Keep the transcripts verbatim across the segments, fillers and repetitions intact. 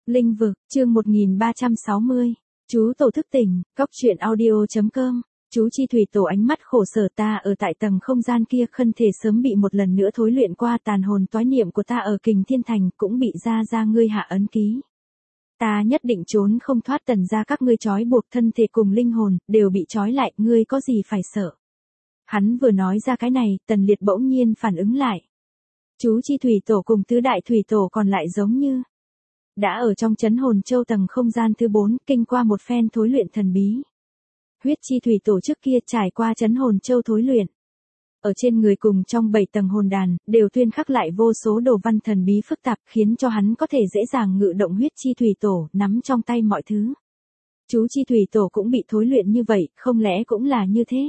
Linh vực, chương một nghìn ba trăm sáu mươi. Chú tổ thức tỉnh, cóc truyện audio chấm com. Chú chi thủy tổ ánh mắt khổ sở, ta ở tại tầng không gian kia, thân thể sớm bị một lần nữa thối luyện qua, tàn hồn toái niệm của ta ở Kình Thiên Thành cũng bị ra ra ngươi hạ ấn ký. Ta nhất định trốn không thoát, tần ra các ngươi trói buộc thân thể cùng linh hồn, đều bị trói lại, ngươi có gì phải sợ. Hắn vừa nói ra cái này, Tần Liệt bỗng nhiên phản ứng lại. Chú chi thủy tổ cùng tứ đại thủy tổ còn lại giống như đã ở trong chấn hồn châu tầng không gian thứ bốn, kinh qua một phen thối luyện thần bí. Huyết chi thủy tổ trước kia trải qua chấn hồn châu thối luyện. Ở trên người cùng trong bảy tầng hồn đàn, đều tuyên khắc lại vô số đồ văn thần bí phức tạp, khiến cho hắn có thể dễ dàng ngự động huyết chi thủy tổ, nắm trong tay mọi thứ. Chú chi thủy tổ cũng bị thối luyện như vậy, không lẽ cũng là như thế?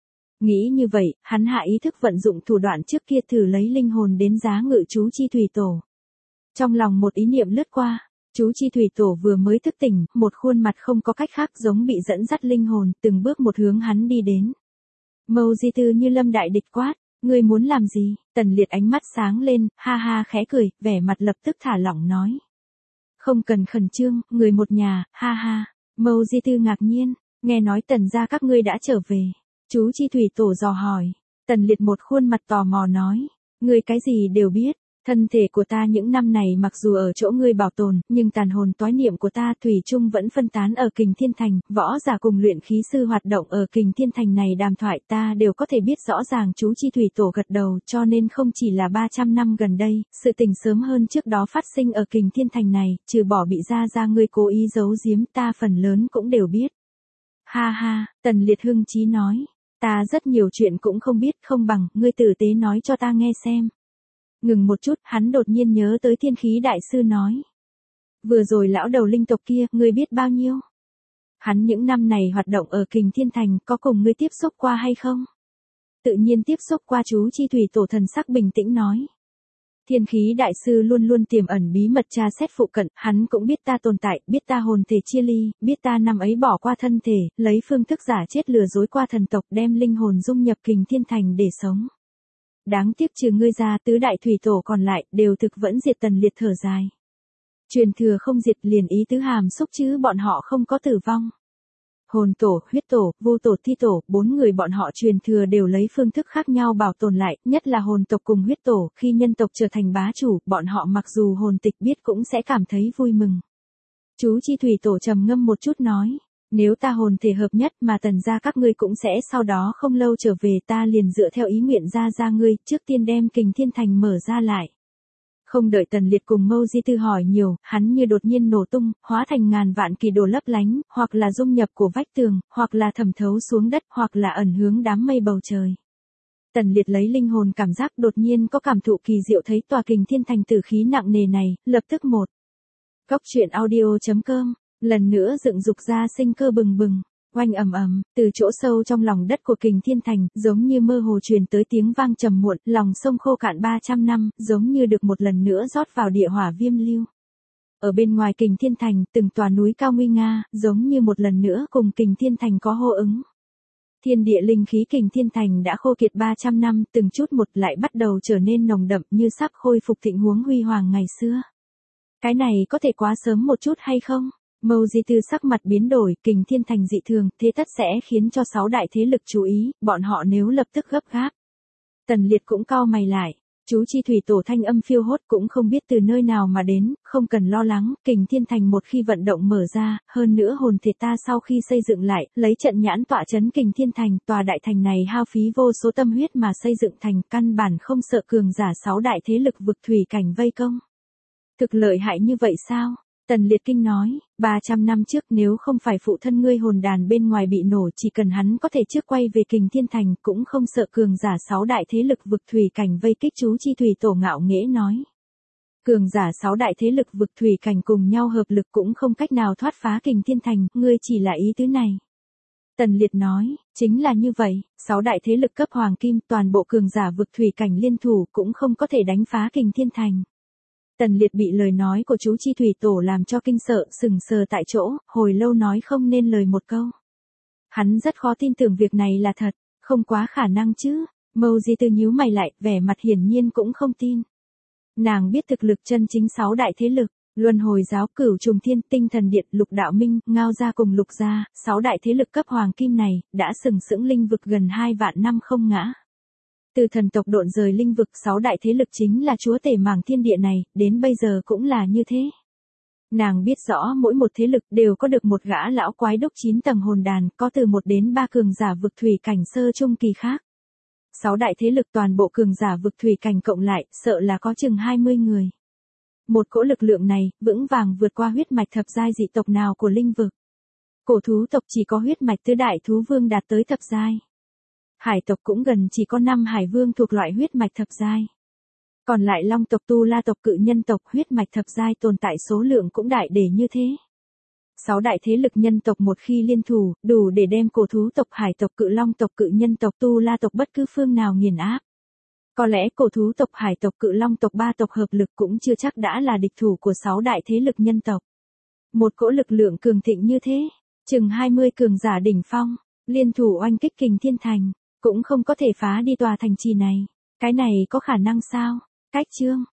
Nghĩ như vậy, hắn hạ ý thức vận dụng thủ đoạn trước kia thử lấy linh hồn đến giá ngự chú chi thủy tổ. Trong lòng một ý niệm lướt qua, chú chi thủy tổ vừa mới thức tỉnh, một khuôn mặt không có cách khác giống bị dẫn dắt linh hồn, từng bước một hướng hắn đi đến. Mâu Di Tư như lâm đại địch quát, ngươi muốn làm gì? Tần Liệt ánh mắt sáng lên, ha ha khẽ cười, vẻ mặt lập tức thả lỏng nói. Không cần khẩn trương, người một nhà, ha ha. Mâu Di Tư ngạc nhiên, nghe nói tần gia các ngươi đã trở về. Chú chi thủy tổ dò hỏi. Tần Liệt một khuôn mặt tò mò nói, ngươi cái gì đều biết. Thân thể của ta những năm này mặc dù ở chỗ ngươi bảo tồn, nhưng tàn hồn toái niệm của ta thủy chung vẫn phân tán ở Kình Thiên Thành, võ giả cùng luyện khí sư hoạt động ở Kình Thiên Thành này đàm thoại ta đều có thể biết rõ ràng. Chú chi thủy tổ gật đầu, cho nên không chỉ là ba trăm năm gần đây, sự tình sớm hơn trước đó phát sinh ở Kình Thiên Thành này, trừ bỏ bị ra ra ngươi cố ý giấu giếm, ta phần lớn cũng đều biết. Ha ha, Tần Liệt hưng chí nói, ta rất nhiều chuyện cũng không biết, không bằng, ngươi tử tế nói cho ta nghe xem. Ngừng một chút, hắn đột nhiên nhớ tới Thiên Khí đại sư nói. Vừa rồi lão đầu linh tộc kia, ngươi biết bao nhiêu? Hắn những năm này hoạt động ở Kình Thiên Thành, có cùng ngươi tiếp xúc qua hay không? Tự nhiên tiếp xúc qua. Chú chi thủy tổ thần sắc bình tĩnh nói. Thiên Khí đại sư luôn luôn tiềm ẩn bí mật tra xét phụ cận, hắn cũng biết ta tồn tại, biết ta hồn thể chia ly, biết ta năm ấy bỏ qua thân thể, lấy phương thức giả chết lừa dối qua thần tộc, đem linh hồn dung nhập Kình Thiên Thành để sống. Đáng tiếc trừ ngươi ra, tứ đại thủy tổ còn lại, đều thực vẫn diệt. Tần Liệt thở dài. Truyền thừa không diệt liền ý tứ hàm xúc chứ bọn họ không có tử vong. Hồn tổ, huyết tổ, vô tổ, thi tổ, bốn người bọn họ truyền thừa đều lấy phương thức khác nhau bảo tồn lại, nhất là hồn tộc cùng huyết tổ, khi nhân tộc trở thành bá chủ, bọn họ mặc dù hồn tịch biết cũng sẽ cảm thấy vui mừng. Chú chi thủy tổ trầm ngâm một chút nói. Nếu ta hồn thể hợp nhất mà tần gia các ngươi cũng sẽ sau đó không lâu trở về, ta liền dựa theo ý nguyện ra ra ngươi, trước tiên đem Kình Thiên Thành mở ra lại. Không đợi Tần Liệt cùng Mâu Di Tư hỏi nhiều, hắn như đột nhiên nổ tung, hóa thành ngàn vạn kỳ đồ lấp lánh, hoặc là dung nhập của vách tường, hoặc là thẩm thấu xuống đất, hoặc là ẩn hướng đám mây bầu trời. Tần Liệt lấy linh hồn cảm giác, đột nhiên có cảm thụ kỳ diệu, thấy tòa Kình Thiên Thành tử khí nặng nề này, lập tức một. Cóc truyện audio chấm com. Lần nữa dựng dục ra sinh cơ bừng bừng, oanh ầm ầm, từ chỗ sâu trong lòng đất của Kình Thiên Thành, giống như mơ hồ truyền tới tiếng vang trầm muộn, lòng sông khô cạn ba trăm năm, giống như được một lần nữa rót vào địa hỏa viêm lưu. Ở bên ngoài Kình Thiên Thành, từng tòa núi cao nguy nga, giống như một lần nữa cùng Kình Thiên Thành có hô ứng. Thiên địa linh khí Kình Thiên Thành đã khô kiệt ba trăm năm, từng chút một lại bắt đầu trở nên nồng đậm, như sắp khôi phục thịnh huống huy hoàng ngày xưa. Cái này có thể quá sớm một chút hay không? Mâu Di Tư sắc mặt biến đổi, Kình Thiên Thành dị thường, thế tất sẽ khiến cho sáu đại thế lực chú ý, bọn họ nếu lập tức gấp gáp. Tần Liệt cũng cau mày lại, chú chi thủy tổ thanh âm phiêu hốt cũng không biết từ nơi nào mà đến, không cần lo lắng, Kình Thiên Thành một khi vận động mở ra, hơn nữa hồn thể ta sau khi xây dựng lại, lấy trận nhãn tọa chấn Kình Thiên Thành, tòa đại thành này hao phí vô số tâm huyết mà xây dựng thành, căn bản không sợ cường giả sáu đại thế lực vực thủy cảnh vây công. Thực lợi hại như vậy sao? Tần Liệt kinh nói, ba trăm năm trước nếu không phải phụ thân ngươi hồn đàn bên ngoài bị nổ, chỉ cần hắn có thể trước quay về Kình Thiên Thành, cũng không sợ cường giả sáu đại thế lực vực thủy cảnh vây kích. Chú chi thủy tổ ngạo nghễ nói. Cường giả sáu đại thế lực vực thủy cảnh cùng nhau hợp lực cũng không cách nào thoát phá Kình Thiên Thành, ngươi chỉ là ý tứ này. Tần Liệt nói, chính là như vậy, sáu đại thế lực cấp hoàng kim, toàn bộ cường giả vực thủy cảnh liên thủ cũng không có thể đánh phá Kình Thiên Thành. Tần Liệt bị lời nói của chú chi thủy tổ làm cho kinh sợ, sừng sờ tại chỗ, hồi lâu nói không nên lời một câu. Hắn rất khó tin tưởng việc này là thật, không quá khả năng chứ. Mâu Di Tư nhíu mày lại, vẻ mặt hiển nhiên cũng không tin. Nàng biết thực lực chân chính sáu đại thế lực, Luân Hồi giáo, Cửu Trùng Thiên, Tinh Thần Điện, Lục Đạo Minh, Ngao gia cùng Lục gia, sáu đại thế lực cấp hoàng kim này, đã sừng sững linh vực gần hai vạn năm không ngã. Từ thần tộc độn rời linh vực, sáu đại thế lực chính là chúa tể màng thiên địa này, đến bây giờ cũng là như thế. Nàng biết rõ mỗi một thế lực đều có được một gã lão quái đúc chín tầng hồn đàn, có từ một đến ba cường giả vực thủy cảnh sơ trung kỳ khác. Sáu đại thế lực toàn bộ cường giả vực thủy cảnh cộng lại, sợ là có chừng hai mươi người. Một cỗ lực lượng này, vững vàng vượt qua huyết mạch thập giai dị tộc nào của linh vực. Cổ thú tộc chỉ có huyết mạch tứ đại thú vương đạt tới thập giai. Hải tộc cũng gần chỉ có năm hải vương thuộc loại huyết mạch thập giai. Còn lại long tộc, tu la tộc, cự nhân tộc huyết mạch thập giai tồn tại số lượng cũng đại để như thế. Sáu đại thế lực nhân tộc một khi liên thủ, đủ để đem cổ thú tộc, hải tộc, cự long tộc, cự nhân tộc, tu la tộc bất cứ phương nào nghiền áp. Có lẽ cổ thú tộc, hải tộc, cự long tộc ba tộc hợp lực cũng chưa chắc đã là địch thủ của sáu đại thế lực nhân tộc. Một cỗ lực lượng cường thịnh như thế, chừng hai mươi cường giả đỉnh phong, liên thủ oanh kích Kình Thiên Thành, cũng không có thể phá đi tòa thành trì này. Cái này có khả năng sao? Cách chương